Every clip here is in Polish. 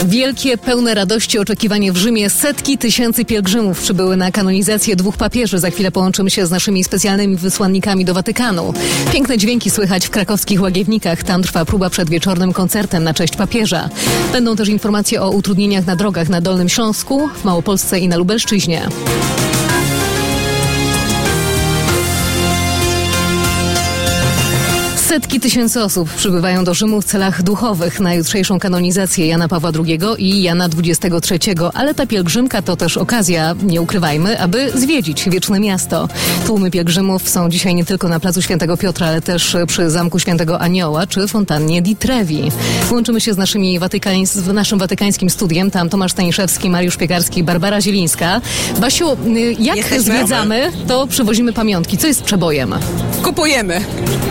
Wielkie, pełne radości oczekiwanie w Rzymie. Setki tysięcy pielgrzymów przybyły na kanonizację dwóch papieży. Za chwilę połączymy się z naszymi specjalnymi wysłannikami do Watykanu. Piękne dźwięki słychać w krakowskich Łagiewnikach. Tam trwa próba przed wieczornym koncertem na cześć papieża. Będą też informacje o utrudnieniach na drogach na Dolnym Śląsku, w Małopolsce i na Lubelszczyźnie. Setki tysięcy osób przybywają do Rzymu w celach duchowych na jutrzejszą kanonizację Jana Pawła II i Jana XXIII, ale ta pielgrzymka to też okazja, nie ukrywajmy, aby zwiedzić wieczne miasto. Tłumy pielgrzymów są dzisiaj nie tylko na placu Świętego Piotra, ale też przy Zamku Świętego Anioła czy fontannie di Trevi. Łączymy się z naszym watykańskim studiem. Tam Tomasz Staniszewski, Mariusz Piekarski, Barbara Zielińska. Basiu, jak zwiedzamy, to przywozimy pamiątki. Co jest przebojem? Kupujemy.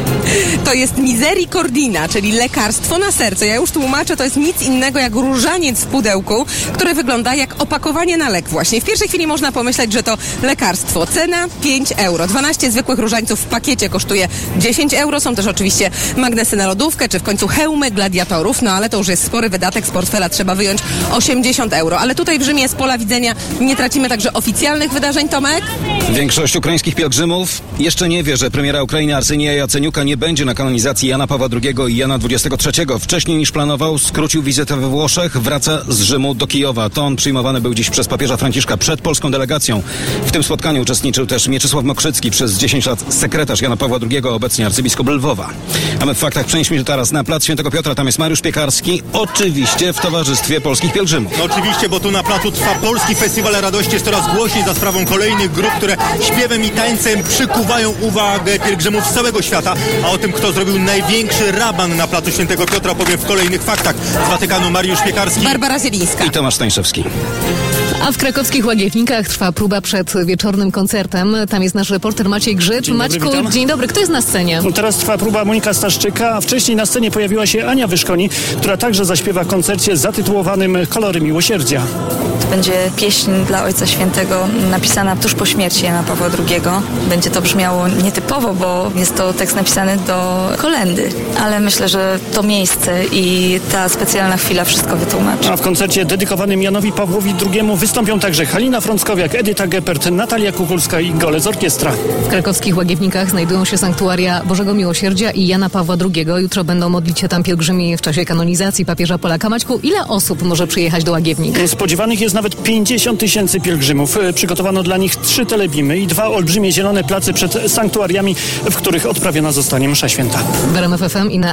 To jest misericordina, czyli lekarstwo na serce. Ja już tłumaczę, to jest nic innego jak różaniec w pudełku, które wygląda jak opakowanie na lek właśnie. W pierwszej chwili można pomyśleć, że to lekarstwo. Cena 5 euro. 12 zwykłych różańców w pakiecie kosztuje 10 euro. Są też oczywiście magnesy na lodówkę, czy w końcu hełmy gladiatorów, no ale to już jest spory wydatek. Z portfela trzeba wyjąć 80 euro. Ale tutaj w Rzymie z pola widzenia nie tracimy także oficjalnych wydarzeń, Tomek? Większość ukraińskich pielgrzymów jeszcze nie wie, że premiera Ukrainy Arsenija Jaceniuka nie będzie na kanonizacji Jana Pawła II i Jana XXIII. Wcześniej niż planował, skrócił wizytę we Włoszech, wraca z Rzymu do Kijowa. To on przyjmowany był dziś przez papieża Franciszka przed polską delegacją. W tym spotkaniu uczestniczył też Mieczysław Mokrzycki, przez 10 lat sekretarz Jana Pawła II, obecnie arcybiskup Lwowa. A my w faktach przenieśmy się teraz na plac Świętego Piotra. Tam jest Mariusz Piekarski, oczywiście w towarzystwie polskich pielgrzymów. No oczywiście, bo tu na placu trwa Polski Festiwal Radości. Jest coraz głośniej za sprawą kolejnych grup, które śpiewem i tańcem przykuwają uwagę pielgrzymów z całego świata. A o tym, kto zrobił największy raban na placu Świętego Piotra, powiem w kolejnych faktach. Z Watykanu Mariusz Piekarski, Barbara Zielińska i Tomasz Staniszewski. A w krakowskich Łagiewnikach trwa próba przed wieczornym koncertem. Tam jest nasz reporter Maciej Grzyb. Maćku, dzień dobry. Kto jest na scenie? Teraz trwa próba Monika Staszczyka, a wcześniej na scenie pojawiła się Ania Wyszkoni, która także zaśpiewa w koncercie zatytułowanym Kolory Miłosierdzia. Będzie pieśń dla Ojca Świętego napisana tuż po śmierci Jana Pawła II. Będzie to brzmiało nietypowo, bo jest to tekst napisany do kolędy, ale myślę, że to miejsce i ta specjalna chwila wszystko wytłumaczy. A w koncercie dedykowanym Janowi Pawłowi II wystąpią także Halina Frąckowiak, Edyta Geppert, Natalia Kukulska i Golec Orkiestra. W krakowskich Łagiewnikach znajdują się sanktuaria Bożego Miłosierdzia i Jana Pawła II. Jutro będą modlić się tam pielgrzymi w czasie kanonizacji papieża Polaka. Maćku, ile osób może przyjechać do Łagiewnik? Spodziewanych jest nawet 50 tysięcy pielgrzymów. Przygotowano dla nich 3 telebimy i 2 olbrzymie zielone place przed sanktuariami, w których odprawiona zostanie msza święta. W RMF FM i na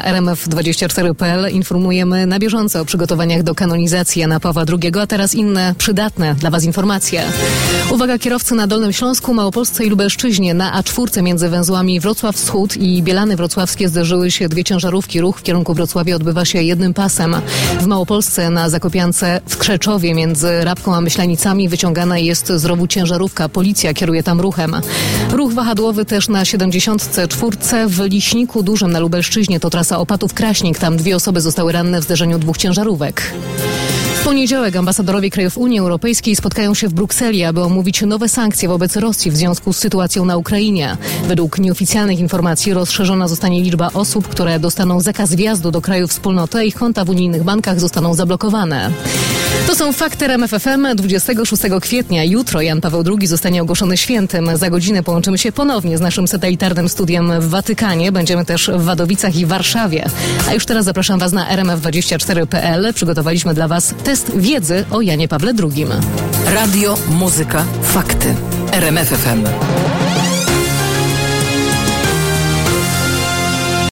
RMF24.pl informujemy na bieżąco o przygotowaniach do kanonizacji Jana Pawła II, a teraz inne przydatne dla Was informacje. Uwaga, kierowcy na Dolnym Śląsku, Małopolsce i Lubelszczyźnie. Na A4 między węzłami Wrocław Wschód i Bielany Wrocławskie zderzyły się 2 ciężarówki. Ruch w kierunku Wrocławia odbywa się jednym pasem. W Małopolsce na Zakopiance w Krzeczowie między Rabką a Myślenicami wyciągana jest z rowu ciężarówka. Policja kieruje tam ruchem. Ruch wahadłowy też na 74 w Liśniku Dużym na Lubelszczyźnie. To trasa Opatów-Kraśnik. Tam 2 osoby zostały ranne w zderzeniu 2 ciężarówek. W poniedziałek ambasadorowie krajów Unii Europejskiej spotkają się w Brukseli, aby omówić nowe sankcje wobec Rosji w związku z sytuacją na Ukrainie. Według nieoficjalnych informacji rozszerzona zostanie liczba osób, które dostaną zakaz wjazdu do krajów wspólnoty, a ich konta w unijnych bankach zostaną zablokowane. To są fakty RMF FM 26 kwietnia. Jutro Jan Paweł II zostanie ogłoszony świętym. Za godzinę połączymy się ponownie z naszym satelitarnym studiem w Watykanie. Będziemy też w Wadowicach i Warszawie. A już teraz zapraszam Was na rmf24.pl. Przygotowaliśmy dla Was test wiedzy o Janie Pawle II. Radio, muzyka, fakty. RMF FM.